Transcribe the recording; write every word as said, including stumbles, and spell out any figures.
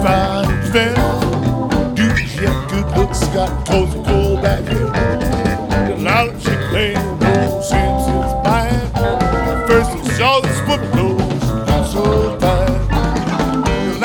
fine fan. Do she have good looks? Got clothes to pull back here. A lot of she playing.